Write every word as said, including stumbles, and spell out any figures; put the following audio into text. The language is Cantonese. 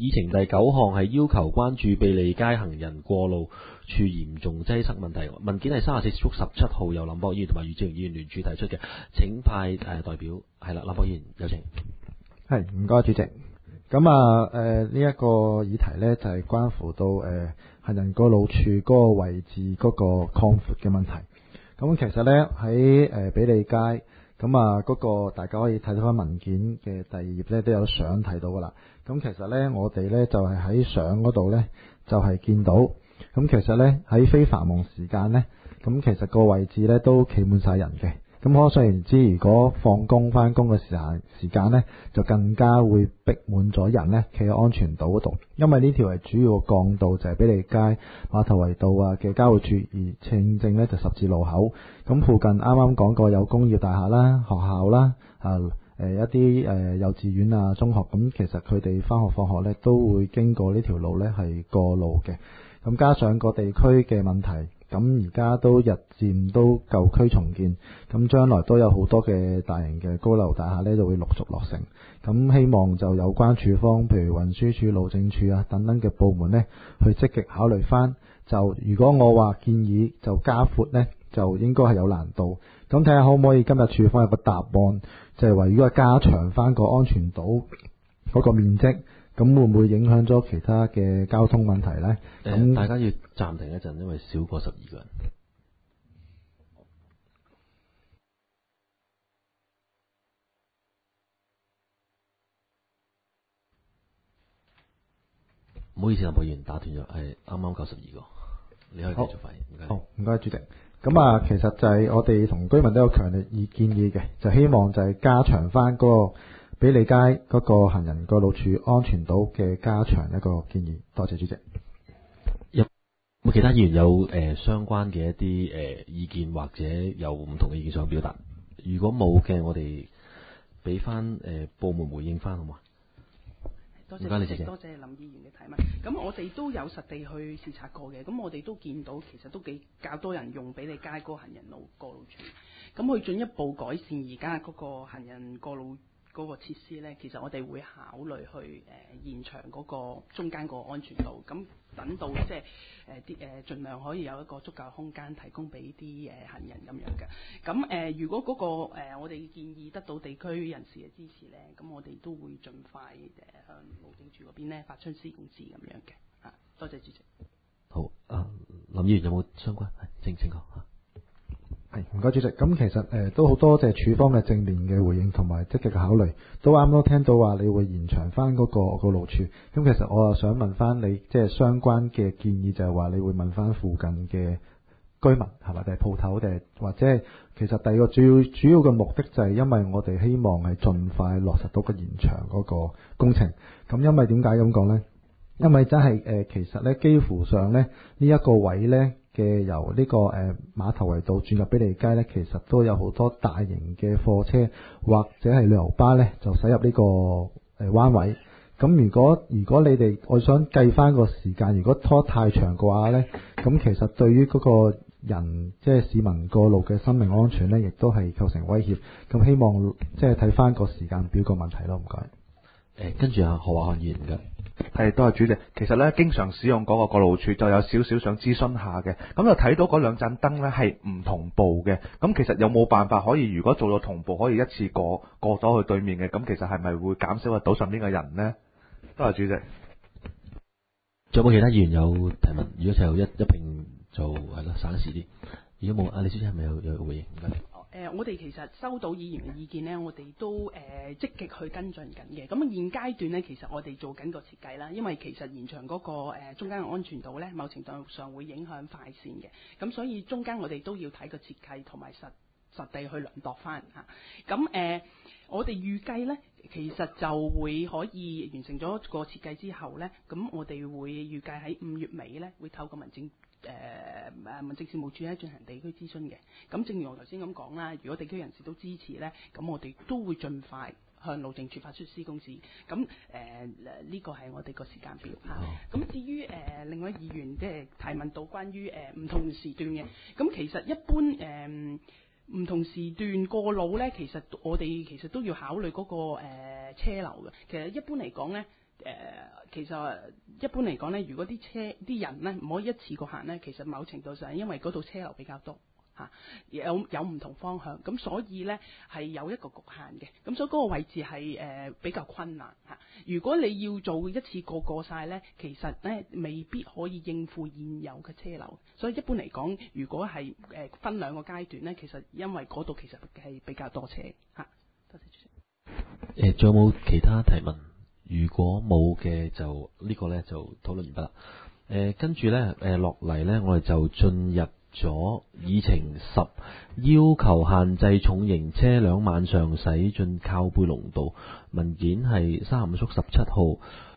議程第九項係要求關注庇利街行人過路處嚴重擠塞問題。文件係三十四幅十七號，由林博議員同埋余志榮議員聯署提出嘅。請派誒、呃、代表係啦，林博議員有請。 係，唔該主席。咁啊誒呢一個議題呢，就係、是、關乎到誒、呃、行人過路處嗰個位置嗰個擴闊嘅問題。咁其實呢，喺誒庇利街，咁啊嗰個大家可以睇到翻文件嘅第二頁呢，都有相睇到噶啦。咁其實呢，我哋呢就係喺相嗰度呢，就係、是、見到，咁其實呢，喺非繁忙時間呢，咁其實個位置呢都企滿晒人嘅。咁可想而知，如果放工翻工嘅時間時間呢，就更加會逼滿咗人呢，企喺安全島嗰度。因為呢條係主要幹道，就係庇利街、馬頭圍道啊嘅交匯處，而正正呢就十字路口。咁附近啱啱講過有工業大廈啦、學校啦、啊誒、呃、一啲誒、呃、幼稚園啊、中學。咁其實佢哋翻學放學呢，都會經過呢條路呢係過路嘅。咁加上個地區嘅問題。咁而家都日漸都舊區重建，咁將來都有好多嘅大型嘅高樓大廈呢就會陸續落成。咁希望就有關處方，譬如運輸署、路政署啊等等嘅部門呢，去積極考慮翻。就如果我話建議就加闊呢，就應該係有難度。咁睇下可唔可以今日處方有個答案，就係話如果係加長翻個安全島嗰個面積。咁會唔會影響咗其他嘅交通問題呢？咁、 呃、大家要暫停一陣，因為少過十二個人。唔好意思，林博議員打斷咗，係啱啱夠十二個，你可以繼續發言。唔該。 好，唔該主席。咁啊，其實就係我哋同居民都有強烈意建議嘅，就希望就係加長翻嗰個庇利街嗰個行人過路處安全島嘅加長一個建議。多謝主席。 有冇其他議員有誒、呃、相關嘅一啲誒、呃、意見，或者有唔同嘅意見想表達？如果冇嘅，我哋俾翻誒部門回應翻好嘛？ 多謝主席，多謝林議員嘅提問。咁我哋都有實地去視察過嘅，咁我哋都見到其實都幾較多人用庇利街嗰個行人路過路處，咁去進一步改善而家嗰個行人過路嗰個設施呢，其實我哋會考慮去誒、呃、延長嗰個中間個安全度，咁等到即係誒啲誒盡量可以有一個足夠空間提供俾啲誒行人咁樣嘅。咁誒、呃、如果嗰、那個、呃、我哋建議得到地區人士嘅支持呢，咁我哋都會盡快誒、呃、向路政署嗰邊呢發出施工紙咁樣嘅。啊，多謝主席。 好，啊林議員有冇相關？係請請講嚇。 係，唔該主席。咁其實誒、呃、都好多謝署方嘅正面嘅回應同埋積極嘅考慮，都啱啱聽到話你會延長翻、那、嗰個、那個路處。咁其實我又想問翻你，即係相關嘅建議就係話你會問翻附近嘅居民係咪？定係鋪頭定係或者係其實第二個主要主要嘅目的就係因為我哋希望係盡快落實到個延長嗰個工程。咁因為點解咁講呢？因為真係誒、呃，其實咧幾乎上咧呢一、這個位咧。嘅由呢、這個誒、呃、馬頭圍道轉入庇利街呢，其實都有好多大型嘅貨車或者係旅遊巴呢，就駛入呢、這個誒彎、呃、位。咁如果如果你哋我想計翻個時間，如果拖太長嘅話呢，咁其實對於嗰個人即係市民過路嘅生命安全呢，亦都係構成威脅。咁希望即係睇翻個時間表個問題咯，唔該。 誒，跟住啊何華漢議員嘅。 係，多謝主席。其實咧，經常使用嗰個過路處，就有少少想諮詢下嘅。咁就睇到嗰兩盞燈咧係唔同步嘅。咁其實有冇辦法可以，如果做到同步，可以一次過過咗去對面嘅？咁其實係咪會減少個島上邊嘅人呢？多謝主席。 仲有冇其他議員有提問？如果就一一並就係啦，省事啲。如果冇，阿李小姐係咪有有回應？唔該。 誒、呃，我哋其實收到議員嘅意見呢，我哋都誒、呃、積極去跟進緊嘅。咁現階段呢，其實我哋做緊個設計啦，因為其實延長嗰、那個、呃、中間嘅安全度呢，某程度上會影響快線嘅。咁所以中間我哋都要睇個設計同埋實實地去量度翻嚇。咁、啊、誒、呃，我哋預計呢，其實就會可以完成咗個設計之後呢，咁我哋會預計喺五月尾呢，會透過民政。誒誒民政事務處咧進行地區諮詢嘅，咁正如我頭先咁講啦，如果地區人士都支持咧，咁我哋都會盡快向路政署發出施工紙。咁誒呢個係我哋個時間表嚇。咁、啊、至於誒、呃、另外議員即係提問到關於誒唔、呃、同時段嘅，咁其實一般誒唔、呃、同時段過路咧，其實我哋其實都要考慮嗰、那個誒、呃、車流嘅。其實一般嚟講咧。 其實一般嚟講呢，如果啲車啲人呢唔可以一次過行呢，其實某程度上因為嗰度車流比較多。嚇，有有唔同方向，咁所以呢係有一個局限嘅，咁所以嗰個位置係誒、呃、比較困難嚇。如果你要做一次過過晒呢，其實呢未必可以應付現有嘅車流，所以一般嚟講，如果係誒、呃、分兩個階段呢，其實因為嗰度其實係比較多車嚇。多謝主席。 誒，仲有冇其他提問？如果冇嘅就呢、呢個呢就討論完畢啦。誒、呃，跟住呢，誒落嚟呢，我哋就進入咗議程十，要求限制重型車輛晚上駛進靠背龍道，文件係三十五縮十七號。